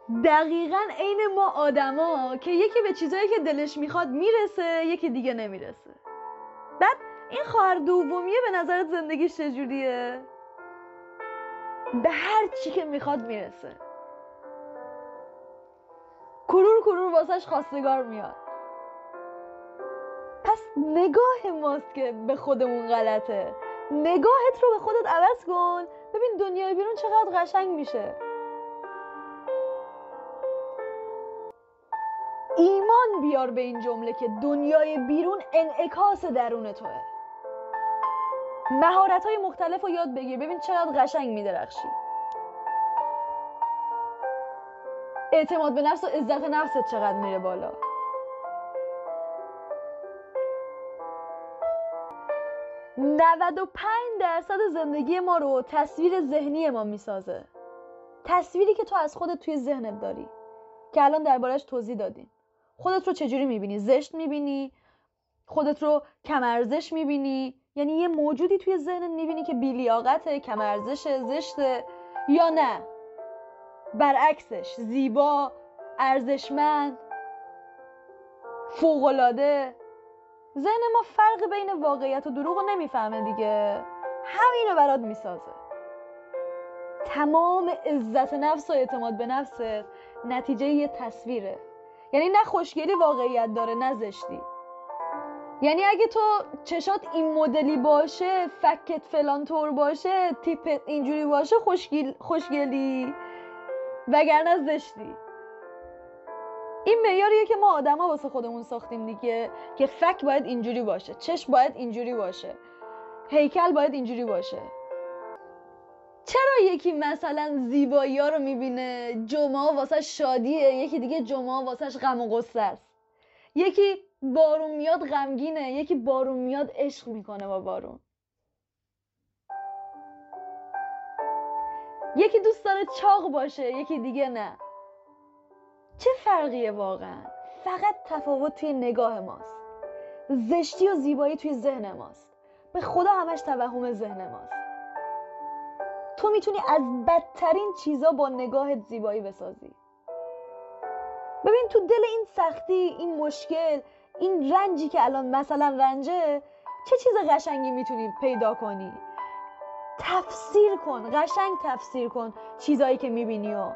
دقیقاً عین ما آدما که یکی به چیزایی که دلش میخواد میرسه، یکی دیگه نمیرسه. بعد این خواهر دومیه به نظرت زندگیش چجوریه؟ به هر چی که میخواد میرسه، کرور کرور واسش خواستگار میاد. پس نگاه ماست که به خودمون غلطه. نگاهت رو به خودت عوض کن، ببین دنیای بیرون چقدر قشنگ میشه. ایمان بیار به این جمله که دنیای بیرون انعکاس درون توه. مهارت‌های مختلف رو یاد بگیر، ببین چقدر قشنگ میدرخشی. اعتماد به نفس و عزت نفست چقدر میره بالا. 95% زندگی ما رو تصویر ذهنی ما میسازه. تصویری که تو از خودت توی ذهنت داری که الان دربارش توضیح دادیم. خودت رو چجوری میبینی؟ زشت میبینی؟ خودت رو کم ارزش میبینی؟ یعنی یه موجودی توی ذهنت میبینی که بی‌لیاقته، کم ارزشه، زشته، یا نه برعکسش زیبا، ارزشمند، فوق‌العاده؟ ذهن ما فرق بین واقعیت و دروغ رو نمیفهمه دیگه، همینو برات میسازه. تمام عزت نفس و اعتماد به نفست نتیجه یه تصویره. یعنی نه خوشگلی واقعیت داره نه زشتی. یعنی اگه تو چشات این مدلی باشه، فکت فلان طور باشه، تیپت اینجوری باشه، خوشگلی، وگرنه زشتی. این معیاریه که ما آدما واسه خودمون ساختیم دیگه، که فک باید اینجوری باشه، چشم باید اینجوری باشه، هیکل باید اینجوری باشه. چرا یکی مثلا زیبایی ها رو میبینه جمعه واسه شادیه، یکی دیگه جمعه واسهش غم و غصه است؟ یکی بارون میاد غمگینه، یکی بارون میاد عشق میکنه با بارون. یکی دوست داره چاق باشه، یکی دیگه نه. چه فرقیه واقعا؟ فقط تفاوت توی نگاه ماست. زشتی و زیبایی توی ذهن ماست. به خدا همش توهم ذهن ماست. تو میتونی از بدترین چیزا با نگاهت زیبایی بسازی. ببین تو دل این سختی، این مشکل، این رنجی که الان مثلا رنجه، چه چیز قشنگی میتونی پیدا کنی؟ تفسیر کن، قشنگ تفسیر کن چیزایی که میبینی. و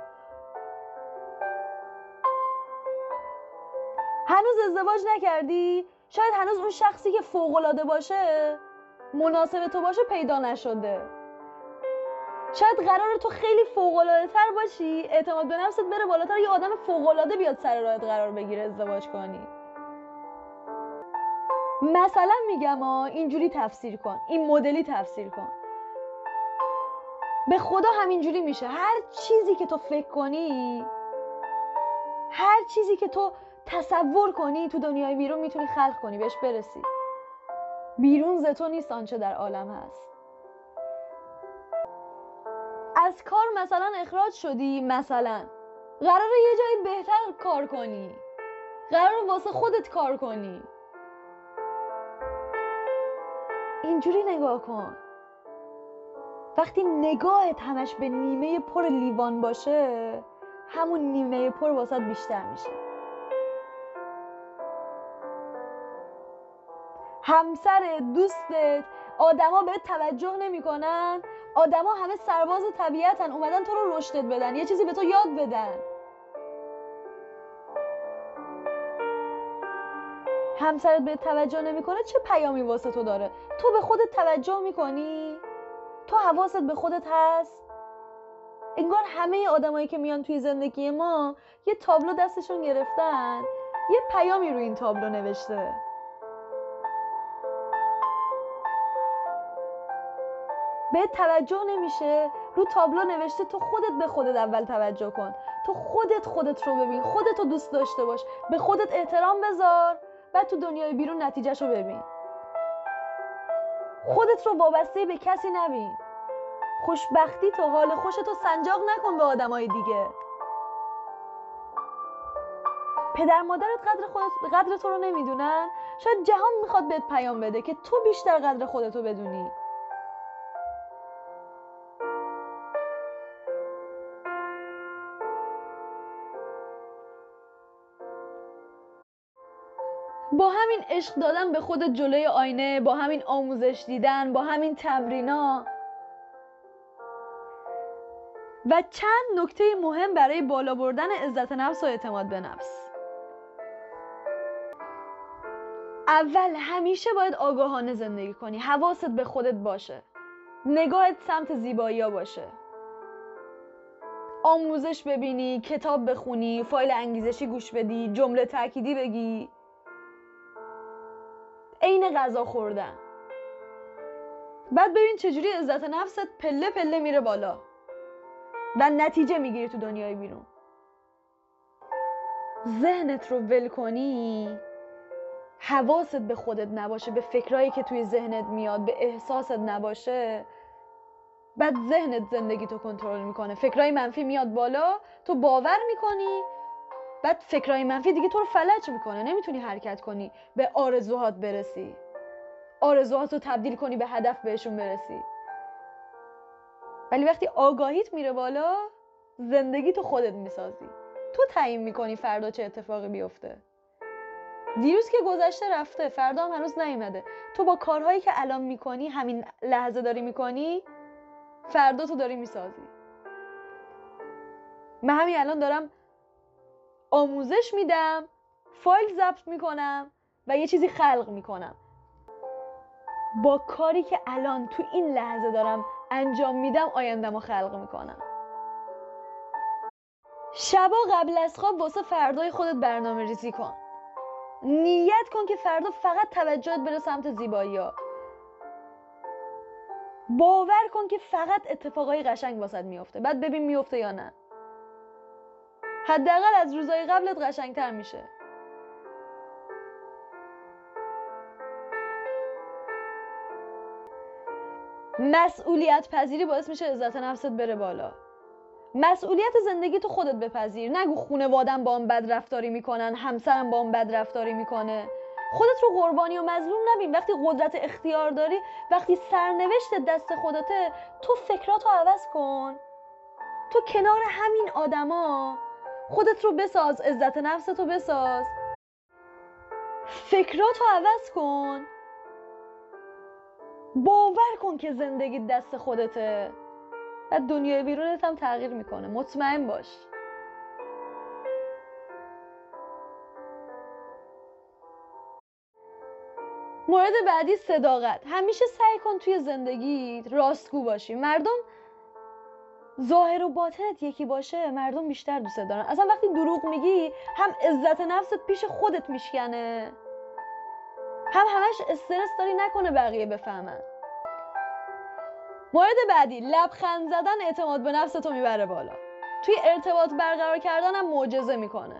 هنوز ازدواج نکردی؟ شاید هنوز اون شخصی که فوق‌العاده باشه، مناسب تو باشه، پیدا نشده. شاید قراره تو خیلی فوق‌العاده تر باشی، اعتماد به نفست بره بالاتر، یه آدم فوق‌العاده بیاد سر راهت قرار بگیره، ازدواج کنی. مثلا میگم اینجوری تفسیر کن، این مدلی تفسیر کن. به خدا همینجوری میشه. هر چیزی که تو فکر کنی، هر چیزی که تو تصور کنی، تو دنیای بیرون میتونی خلق کنی، بهش برسی. بیرون ز تو نیست آنچه در عالم هست. از کار مثلا اخراج شدی، مثلا قراره یه جایی بهتر کار کنی، قراره واسه خودت کار کنی. اینجوری نگاه کن. وقتی نگاهت همش به نیمه پر لیوان باشه، همون نیمه پر واسط بیشتر میشه. همسر، دوستت، آدما بهت توجه نمیکنن. آدما همه سرباز طبیعتن، اومدن تو رو رشدت بدن، یه چیزی به تو یاد بدن. همسرت بهت توجه نمیکنه، چه پیامی واسه تو داره؟ تو به خودت توجه میکنی؟ تو حواست به خودت هست؟ انگار همه آدمایی که میان توی زندگی ما یه تابلو دستشون گرفتن، یه پیامی روی این تابلو نوشته. بهت توجه نمیشه، رو تابلو نوشته تو خودت به خودت اول توجه کن، تو خودت رو ببین، خودت رو دوست داشته باش، به خودت احترام بذار، بعد تو دنیای بیرون نتیجهشو ببین. خودت رو وابسته به کسی نبین. خوشبختی تو، حال خوشتو سنجاق نکن به آدمای دیگه. پدر مادرت قدر تو رو نمیدونن. شاید جهان میخواد بهت پیام بده که تو بیشتر قدر خودتو بدونی. با همین عشق دادن به خودت جلوی آینه، با همین آموزش دیدن، با همین تمرینا و چند نکته مهم برای بالا بردن عزت نفس و اعتماد به نفس. اول، همیشه باید آگاهانه زندگی کنی، حواست به خودت باشه، نگاهت سمت زیبایی‌ها باشه، آموزش ببینی، کتاب بخونی، فایل انگیزشی گوش بدی، جمله تأکیدی بگی، عین غذا خوردن. بعد ببین چجوری عزت نفست پله پله میره بالا و نتیجه میگیری تو دنیای بیرون. ذهنت رو ول کنی، حواست به خودت نباشه، به فکرایی که توی ذهنت میاد، به احساست نباشه، بعد ذهنت زندگی تو کنترل میکنه. فکرای منفی میاد بالا، تو باور میکنی، بعد فکرای منفی دیگه تو رو فلج میکنه، نمیتونی حرکت کنی، به آرزوهات برسی، آرزوهات رو تبدیل کنی به هدف، بهشون برسی. ولی وقتی آگاهیت میره بالا، زندگی تو خودت میسازی، تو تعیین میکنی فردا چه اتفاقی بیفته. دیروز که گذشته رفته، فردا هم هنوز نیومده. تو با کارهایی که الان میکنی، همین لحظه داری میکنی، فردا تو داری میسازی. من همین الان دارم آموزش میدم، فایل ضبط میکنم و یه چیزی خلق میکنم. با کاری که الان تو این لحظه دارم انجام میدم، آینده‌مو خلق میکنم. شبا قبل از خواب واسه فردای خودت برنامه ریزی کن. نیت کن که فردا فقط توجهت بره سمت زیبایی‌ها. باور کن که فقط اتفاقای قشنگ واسط میفته، بعد ببین میفته یا نه. حداقل از روزای قبلت قشنگتر میشه. مسئولیت پذیری باعث میشه عزت نفست بره بالا. مسئولیت زندگی تو خودت بپذیر. نگو خانواده‌ام با هم بد رفتاری میکنن، همسرم با هم بد رفتاری میکنه. خودت رو قربانی و مظلوم نبین. وقتی قدرت اختیار داری، وقتی سرنوشت دست خودته، تو فکراتو عوض کن. تو کنار همین آدما خودت رو بساز، عزت نفستو بساز، فکراتو عوض کن، باور کن که زندگی دست خودته و دنیای بیرونت هم تغییر میکنه. مطمئن باش. مورد بعدی، صداقت. همیشه سعی کن توی زندگی راستگو باشی. مردم ظاهر و باطنت یکی باشه، مردم بیشتر دوست دارن. اصلا وقتی دروغ میگی، هم عزت نفست پیش خودت میشکنه، هم همش استرس داری نکنه بقیه بفهمن. مورد بعدی، لبخند زدن اعتماد به نفستو میبره بالا. توی ارتباط برقرار کردن هم معجزه میکنه.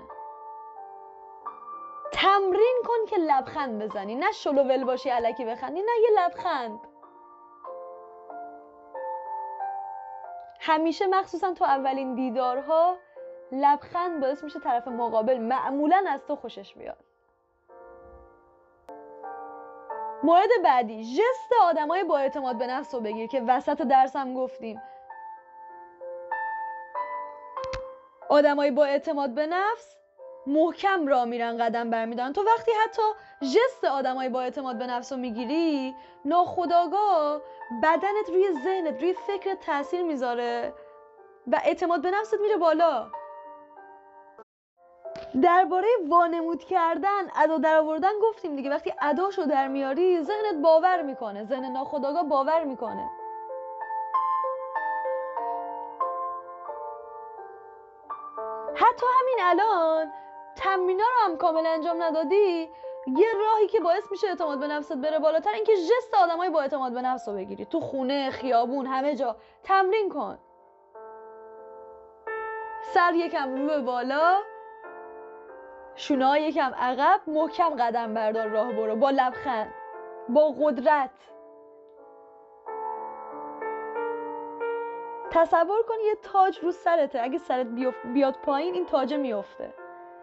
تمرین کن که لبخند بزنی، نه شلوول باشی الکی بخندی، نه، یه لبخند. همیشه مخصوصا تو اولین دیدارها لبخند باعث میشه طرف مقابل معمولا از تو خوشش بیاد. مورد بعدی، ژست آدمای با اعتماد به نفس رو بگیر که وسط درس هم گفتیم. آدمای با اعتماد به نفس محکم راه میرن، قدم برمیدارن. تو وقتی حتی ژست آدمای با اعتماد به نفس رو میگیری، ناخودآگاه بدنت روی ذهنت، روی فکرت تاثیر میذاره و اعتماد به نفست میره بالا. درباره وانمود کردن، ادا در آوردن گفتیم دیگه. وقتی اداشو در میاری، ذهنت باور میکنه، ذهن ناخودآگاه باور میکنه. حتی همین الان تمرینا رو هم کامل انجام ندادی، یه راهی که باعث میشه اعتماد به نفست بره بالاتر، این که ژست آدمای با اعتماد به نفس رو بگیری. تو خونه، خیابون، همه جا تمرین کن. سر یکم رو به بالا، شونه‌ها یکم عقب، محکم قدم بردار، راه برو با لبخند، با قدرت. تصور کن یه تاج رو سرته، اگه سرت بیاد پایین، این تاج میفته.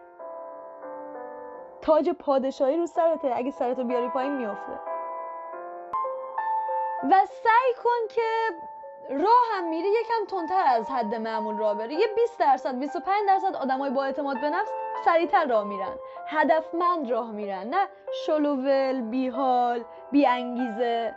تاج پادشاهی رو سرته، اگه سرتو بیاری پایین میفته. و سعی کن که راه هم میری یکم تندتر از حد معمول راه بری. یه 20% 25% آدمای با اعتماد به نفس سریعتر راه میرن، هدفمند راه میرن، نه شلوول، بیحال، بی انگیزه.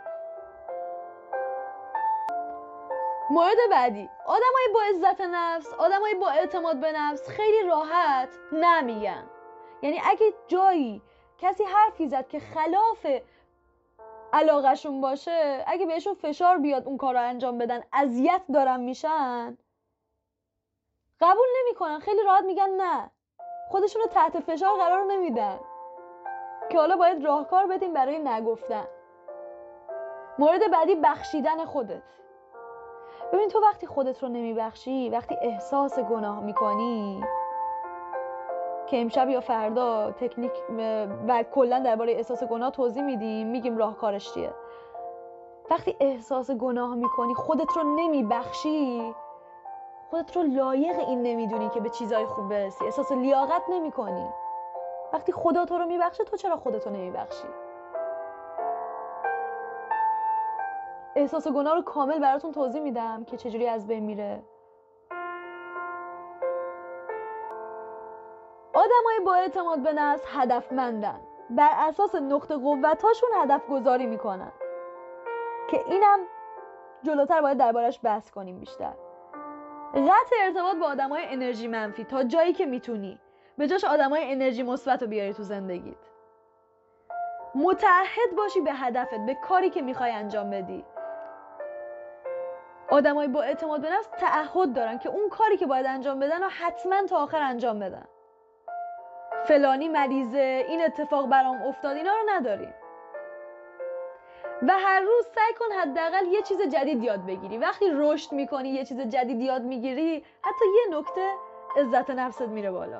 مورد بعدی، آدمای با عزت نفس، آدمای با اعتماد به نفس خیلی راحت نمیگن. یعنی اگه جایی کسی حرفی زد که خلاف علاقهشون باشه، اگه بهشون فشار بیاد اون کار رو انجام بدن، اذیت دارن میشن، قبول نمیکنن، خیلی راحت میگن نه، خودشون رو تحت فشار قرار نمیدن که حالا باید راهکار بدیم برای نگفتن. مورد بعدی، بخشیدن خودت. ببین تو وقتی خودت رو نمیبخشی، وقتی احساس گناه میکنی، که امشب یا فردا تکنیک و کلا درباره احساس گناه توضیح میدیم، میگیم راهکارش چیه. وقتی احساس گناه میکنی، خودت رو نمیبخشی، خودت رو لایق این نمیدونی که به چیزای خوب برسی، احساس لیاقت نمیکنی. وقتی خدا تو رو میبخشه، تو چرا خودت رو نمیبخشی؟ احساس گناه رو کامل براتون توضیح میدم که چجوری از بین میره. آدمای با اعتماد به نفس هدفمندن، بر اساس نقطه قوتاشون هدف گذاری میکنن، که اینم جلوتر باید دربارش بحث کنیم بیشتر. قطع ارتباط با آدمای انرژی منفی تا جایی که میتونی، به جاش آدمای انرژی مثبت رو بیاری تو زندگیت. متعهد باشی به هدفت، به کاری که میخوای انجام بدی. آدمای با اعتماد به نفس تعهد دارن که اون کاری که باید انجام بدن رو حتما تا آخر انجام بدن. فلانی مریضه، این اتفاق برام افتاد، اینا رو نداریم. و هر روز سعی کن حداقل یه چیز جدید یاد بگیری. وقتی رشد میکنی، یه چیز جدید یاد میگیری، حتی یه نکته عزت نفست میره بالا.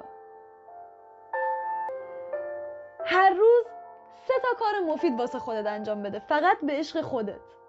هر روز 3 کار مفید واسه خودت انجام بده، فقط به عشق خودت.